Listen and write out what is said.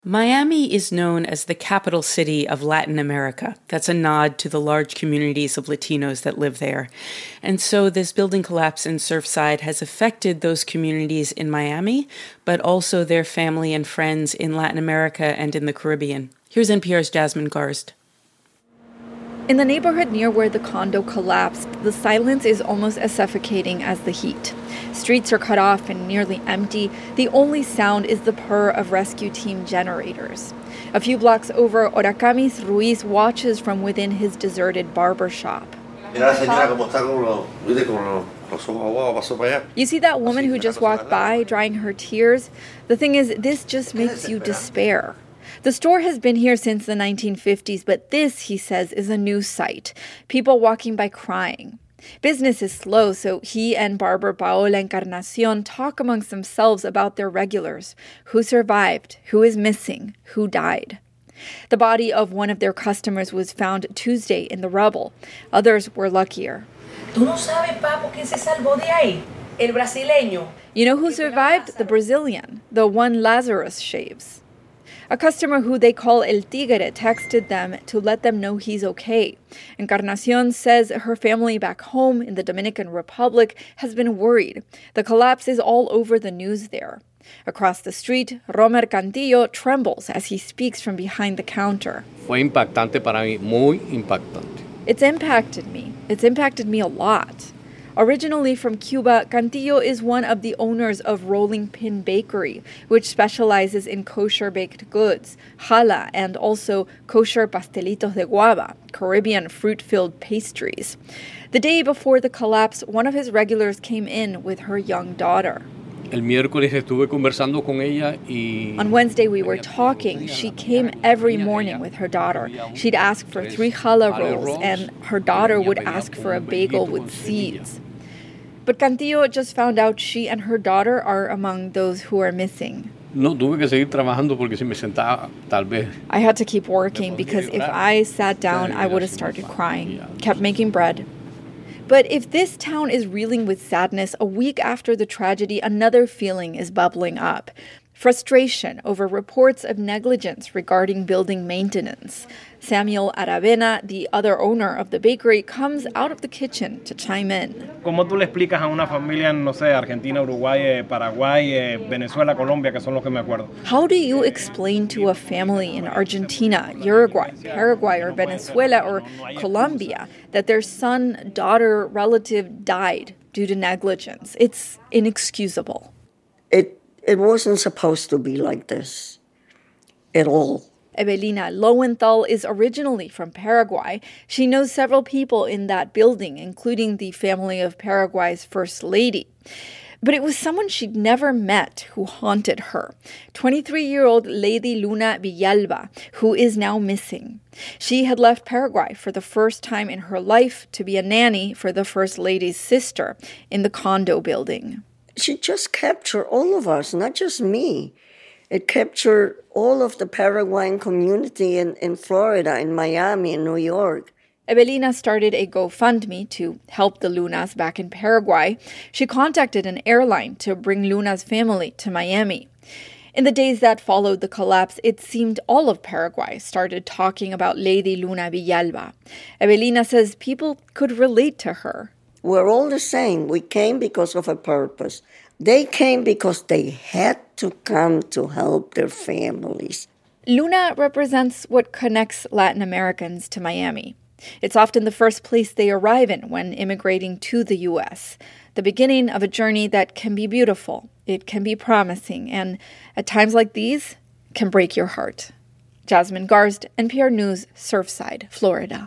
Miami is known as the capital city of Latin America. That's a nod to the large communities of Latinos that live there. And so this building collapse in Surfside has affected those communities in Miami, but also their family and friends in Latin America and in the Caribbean. Here's NPR's Jasmine Garsd. In the neighborhood near where the condo collapsed, the silence is almost as suffocating as the heat. Streets are cut off and nearly empty. The only sound is the purr of rescue team generators. A few blocks over, Oracamis Ruiz watches from within his deserted barber shop. You see that woman who just walked by, drying her tears? The thing is, this just makes you despair. The store has been here since the 1950s, but this, he says, is a new sight. People walking by crying. Business is slow, so he and barber Paola Encarnacion talk amongst themselves about their regulars, who survived, who is missing, who died. The body of one of their customers was found Tuesday in the rubble. Others were luckier. ¿Tú no sabes, papo, quién se salvó de ahí? El brasileño. You know who survived? The Brazilian, the one Lazarus shaves. A customer who they call El Tigre texted them to let them know he's okay. Encarnacion says her family back home in the Dominican Republic has been worried. The collapse is all over the news there. Across the street, Romer Cantillo trembles as he speaks from behind the counter. Fue impactante para mí, muy impactante. It's impacted me. It's impacted me a lot. Originally from Cuba, Cantillo is one of the owners of Rolling Pin Bakery, which specializes in kosher baked goods, challah, and also kosher pastelitos de guava, Caribbean fruit-filled pastries. The day before the collapse, one of his regulars came in with her young daughter. El miércoles estuve conversando con ella y... On Wednesday, we were talking. She came every morning with her daughter. She'd ask for 3 challah rolls, and her daughter would ask for a bagel with seeds. But Cantillo just found out she and her daughter are among those who are missing. No, tuve que seguir trabajando porque si me sentaba, tal vez... I had to keep working because if I sat down, I would have started crying. Kept making bread. But if this town is reeling with sadness, a week after the tragedy, another feeling is bubbling up. Frustration over reports of negligence regarding building maintenance. Samuel Aravena, the other owner of the bakery, comes out of the kitchen to chime in. ¿Cómo tú le explicas a una familia, no sé, Argentina, Uruguay, Paraguay, Venezuela, Colombia, que son los que me acuerdo? How do you explain to a family in Argentina, Uruguay, Paraguay, or Venezuela, or Colombia that their son, daughter, relative died due to negligence? It's inexcusable. It wasn't supposed to be like this at all. Evelina Lowenthal is originally from Paraguay. She knows several people in that building, including the family of Paraguay's first lady. But it was someone she'd never met who haunted her, 23-year-old Lady Luna Villalba, who is now missing. She had left Paraguay for the first time in her life to be a nanny for the First Lady's sister in the condo building. She just captured all of us, not just me. It captured all of the Paraguayan community in Florida, in Miami, in New York. Evelina started a GoFundMe to help the Lunas back in Paraguay. She contacted an airline to bring Luna's family to Miami. In the days that followed the collapse, it seemed all of Paraguay started talking about Lady Luna Villalba. Evelina says people could relate to her. We're all the same. We came because of a purpose. They came because they had to come to help their families. Luna represents what connects Latin Americans to Miami. It's often the first place they arrive in when immigrating to the U.S., the beginning of a journey that can be beautiful, it can be promising, and at times like these, can break your heart. Jasmine Garsd, NPR News, Surfside, Florida.